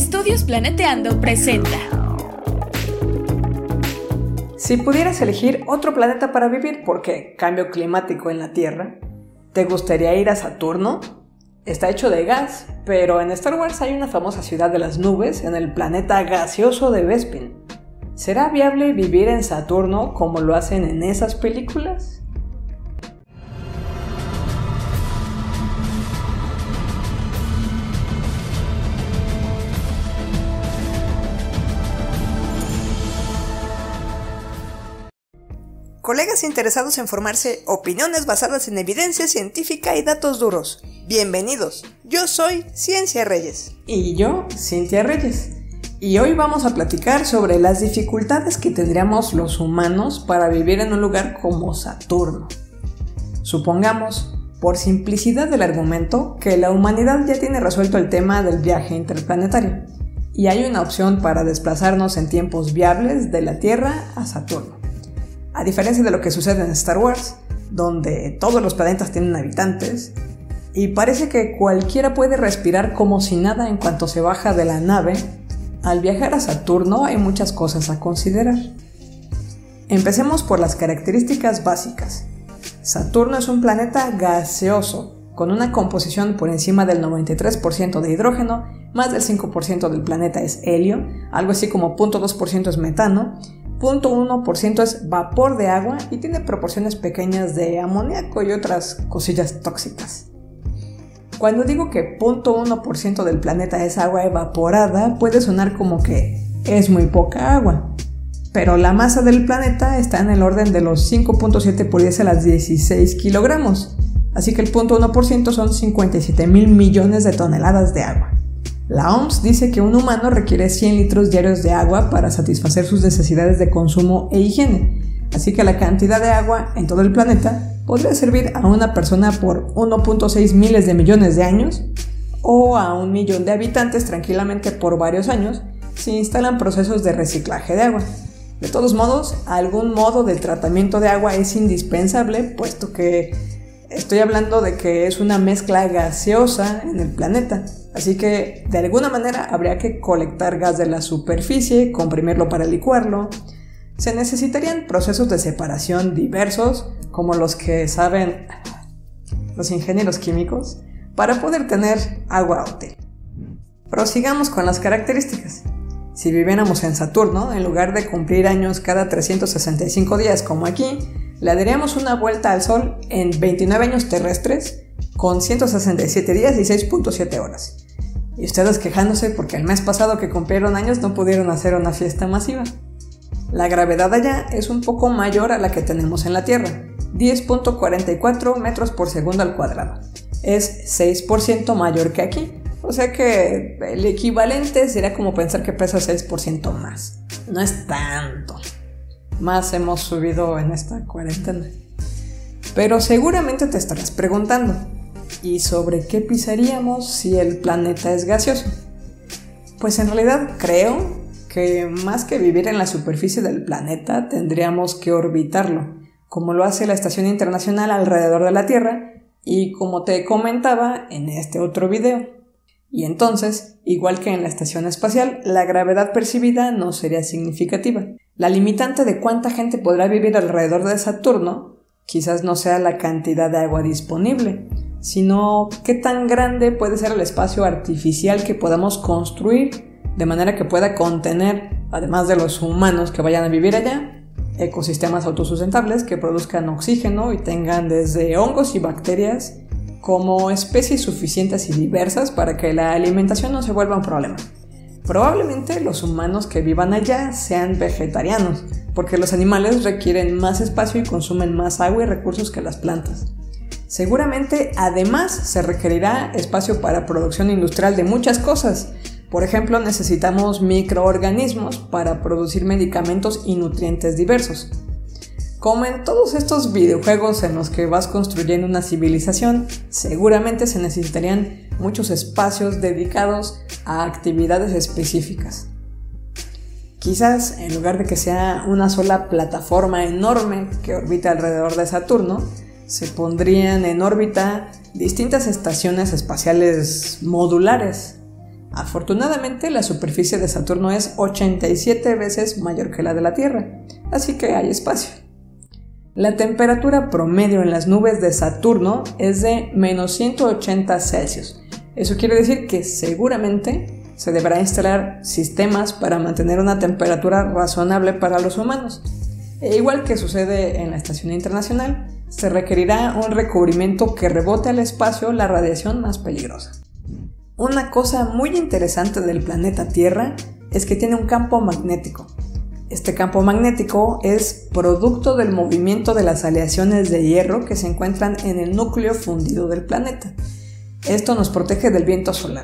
Estudios Planeteando presenta. Si pudieras elegir otro planeta para vivir, porque cambio climático en la Tierra, ¿te gustaría ir a Saturno? Está hecho de gas, pero en Star Wars hay una famosa ciudad de las nubes en el planeta gaseoso de Bespin. ¿Será viable vivir en Saturno como lo hacen en esas películas? Colegas interesados en formarse opiniones basadas en evidencia científica y datos duros. Bienvenidos, yo soy Ciencia Reyes. Y yo, Cintia Reyes. Y hoy vamos a platicar sobre las dificultades que tendríamos los humanos para vivir en un lugar como Saturno. Supongamos, por simplicidad del argumento, que la humanidad ya tiene resuelto el tema del viaje interplanetario y hay una opción para desplazarnos en tiempos viables de la Tierra a Saturno. A diferencia de lo que sucede en Star Wars, donde todos los planetas tienen habitantes, y parece que cualquiera puede respirar como si nada en cuanto se baja de la nave, al viajar a Saturno hay muchas cosas a considerar. Empecemos por las características básicas. Saturno es un planeta gaseoso, con una composición por encima del 93% de hidrógeno, más del 5% del planeta es helio, algo así como 0.2% es metano, 0.1% es vapor de agua y tiene proporciones pequeñas de amoníaco y otras cosillas tóxicas. Cuando digo que 0.1% del planeta es agua evaporada, puede sonar como que es muy poca agua, pero la masa del planeta está en el orden de los 5.7 por 10 a las 16 kilogramos, así que el 0.1% son 57,000 millones de toneladas de agua. La OMS dice que un humano requiere 100 litros diarios de agua para satisfacer sus necesidades de consumo e higiene, así que la cantidad de agua en todo el planeta podría servir a una persona por 1.6 miles de millones de años o a 1 millón de habitantes tranquilamente por varios años si instalan procesos de reciclaje de agua. De todos modos, algún modo de tratamiento de agua es indispensable, puesto que estoy hablando de que es una mezcla gaseosa en el planeta. Así que, de alguna manera, habría que colectar gas de la superficie, comprimirlo para licuarlo. Se necesitarían procesos de separación diversos, como los que saben los ingenieros químicos, para poder tener agua útil. Prosigamos con las características. Si viviéramos en Saturno, en lugar de cumplir años cada 365 días como aquí, le daríamos una vuelta al Sol en 29 años terrestres, con 167 días y 6.7 horas. Y ustedes quejándose porque el mes pasado que cumplieron años no pudieron hacer una fiesta masiva. La gravedad allá es un poco mayor a la que tenemos en la Tierra, 10.44 metros por segundo al cuadrado. Es 6% mayor que aquí, o sea que el equivalente sería como pensar que pesa 6% más. No es tanto. Más hemos subido en esta cuarentena. Pero seguramente te estarás preguntando, ¿y sobre qué pisaríamos si el planeta es gaseoso? Pues en realidad creo que más que vivir en la superficie del planeta, tendríamos que orbitarlo, como lo hace la Estación Internacional alrededor de la Tierra y como te comentaba en este otro video. Y entonces, igual que en la estación espacial, la gravedad percibida no sería significativa. La limitante de cuánta gente podrá vivir alrededor de Saturno quizás no sea la cantidad de agua disponible, sino qué tan grande puede ser el espacio artificial que podamos construir de manera que pueda contener, además de los humanos que vayan a vivir allá, ecosistemas autosustentables que produzcan oxígeno y tengan desde hongos y bacterias como especies suficientes y diversas para que la alimentación no se vuelva un problema. Probablemente los humanos que vivan allá sean vegetarianos, porque los animales requieren más espacio y consumen más agua y recursos que las plantas. Seguramente, además, se requerirá espacio para producción industrial de muchas cosas. Por ejemplo, necesitamos microorganismos para producir medicamentos y nutrientes diversos. Como en todos estos videojuegos en los que vas construyendo una civilización, seguramente se necesitarían muchos espacios dedicados a actividades específicas. Quizás, en lugar de que sea una sola plataforma enorme que orbita alrededor de Saturno, se pondrían en órbita distintas estaciones espaciales modulares, Afortunadamente, la superficie de Saturno es 87 veces mayor que la de la Tierra, así que hay espacio. La temperatura promedio en las nubes de Saturno es de menos 180 Celsius. Eso quiere decir que seguramente se deberá instalar sistemas para mantener una temperatura razonable para los humanos. E igual que sucede en la Estación Internacional, se requerirá un recubrimiento que rebote al espacio la radiación más peligrosa. Una cosa muy interesante del planeta Tierra es que tiene un campo magnético. Este campo magnético es producto del movimiento de las aleaciones de hierro que se encuentran en el núcleo fundido del planeta. Esto nos protege del viento solar.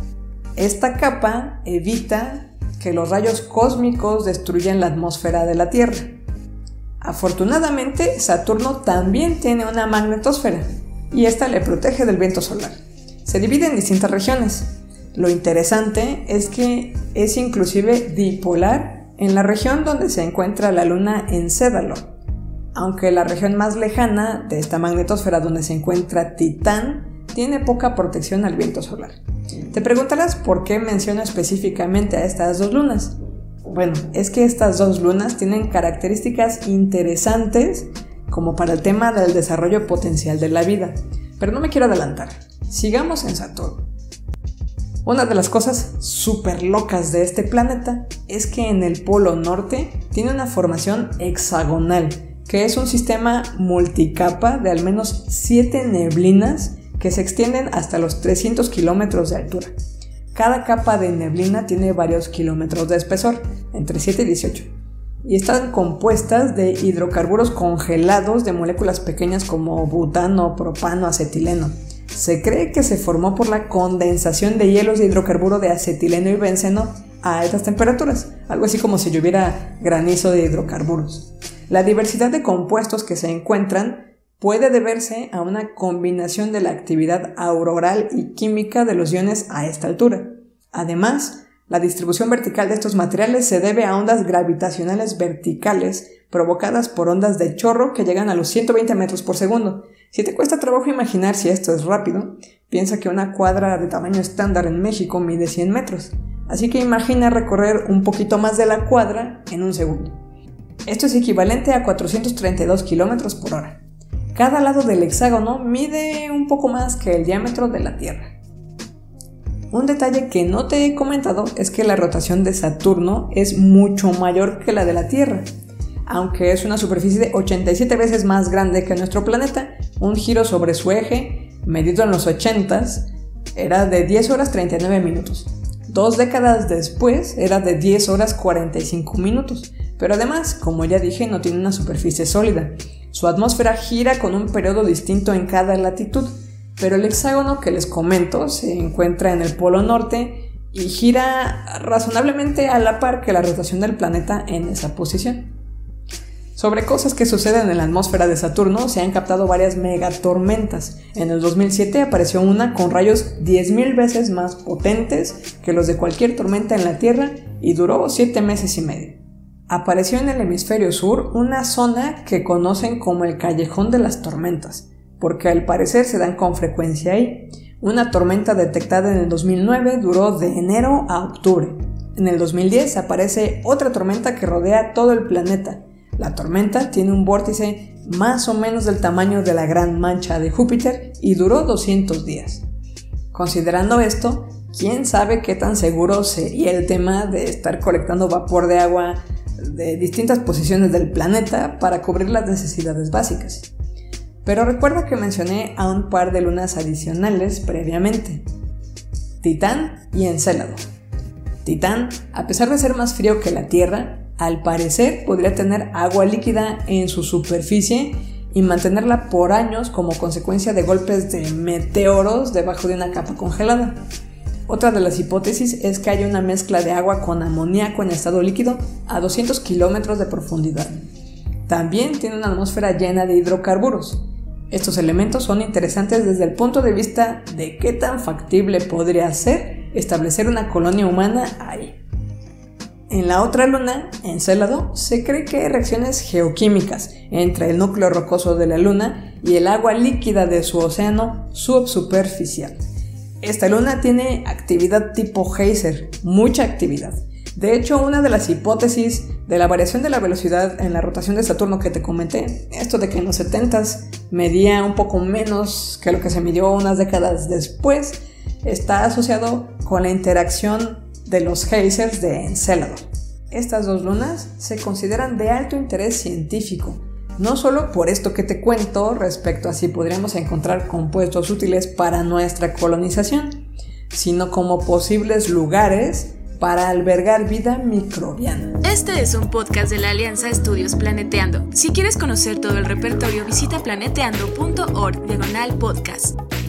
Esta capa evita que los rayos cósmicos destruyan la atmósfera de la Tierra. Afortunadamente, Saturno también tiene una magnetosfera y esta le protege del viento solar. Se divide en distintas regiones. Lo interesante es que es inclusive dipolar en la región donde se encuentra la luna Encédalo, aunque la región más lejana de esta magnetosfera donde se encuentra Titán tiene poca protección al viento solar. Te preguntarás por qué menciono específicamente a estas dos lunas. Bueno, es que estas dos lunas tienen características interesantes como para el tema del desarrollo potencial de la vida, pero no me quiero adelantar. Sigamos en Saturno. Una de las cosas súper locas de este planeta es que en el polo norte tiene una formación hexagonal, que es un sistema multicapa de al menos 7 neblinas que se extienden hasta los 300 kilómetros de altura. Cada capa de neblina tiene varios kilómetros de espesor, entre 7 y 18, y están compuestas de hidrocarburos congelados de moléculas pequeñas como butano, propano, acetileno. Se cree que se formó por la condensación de hielos de hidrocarburo de acetileno y benceno a altas temperaturas, algo así como si lloviera granizo de hidrocarburos. La diversidad de compuestos que se encuentran puede deberse a una combinación de la actividad auroral y química de los iones a esta altura. Además, la distribución vertical de estos materiales se debe a ondas gravitacionales verticales provocadas por ondas de chorro que llegan a los 120 metros por segundo. Si te cuesta trabajo imaginar si esto es rápido, piensa que una cuadra de tamaño estándar en México mide 100 metros. Así que imagina recorrer un poquito más de la cuadra en un segundo. Esto es equivalente a 432 kilómetros por hora. Cada lado del hexágono mide un poco más que el diámetro de la Tierra. Un detalle que no te he comentado es que la rotación de Saturno es mucho mayor que la de la Tierra. Aunque es una superficie de 87 veces más grande que nuestro planeta, un giro sobre su eje, medido en los 80s, era de 10 horas 39 minutos. 2 décadas después era de 10 horas 45 minutos. Pero además, como ya dije, no tiene una superficie sólida. Su atmósfera gira con un periodo distinto en cada latitud, pero el hexágono que les comento se encuentra en el polo norte y gira razonablemente a la par que la rotación del planeta en esa posición. Sobre cosas que suceden en la atmósfera de Saturno se han captado varias megatormentas. En el 2007 apareció una con rayos 10.000 veces más potentes que los de cualquier tormenta en la Tierra y duró 7 meses y medio. Apareció en el hemisferio sur una zona que conocen como el Callejón de las Tormentas, porque al parecer se dan con frecuencia ahí. Una tormenta detectada en el 2009 duró de enero a octubre. En el 2010 aparece otra tormenta que rodea todo el planeta. La tormenta tiene un vórtice más o menos del tamaño de la Gran Mancha de Júpiter y duró 200 días. Considerando esto, ¿quién sabe qué tan seguro sería el tema de estar colectando vapor de agua de distintas posiciones del planeta para cubrir las necesidades básicas? Pero recuerda que mencioné a un par de lunas adicionales previamente: Titán y Encélado. Titán, a pesar de ser más frío que la Tierra, al parecer podría tener agua líquida en su superficie y mantenerla por años como consecuencia de golpes de meteoros debajo de una capa congelada. Otra de las hipótesis es que haya una mezcla de agua con amoníaco en estado líquido a 200 kilómetros de profundidad. También tiene una atmósfera llena de hidrocarburos. Estos elementos son interesantes desde el punto de vista de qué tan factible podría ser establecer una colonia humana ahí. En la otra luna, Encélado, se cree que hay reacciones geoquímicas entre el núcleo rocoso de la luna y el agua líquida de su océano subsuperficial. Esta luna tiene actividad tipo geyser, mucha actividad. De hecho, una de las hipótesis de la variación de la velocidad en la rotación de Saturno que te comenté, esto de que en los 70s medía un poco menos que lo que se midió unas décadas después, está asociado con la interacción de los geysers de Encélado. Estas dos lunas se consideran de alto interés científico, no solo por esto que te cuento respecto a si podríamos encontrar compuestos útiles para nuestra colonización, sino como posibles lugares para albergar vida microbiana. Este es un podcast de la Alianza Estudios Planeteando. Si quieres conocer todo el repertorio, visita planeteando.org/podcast.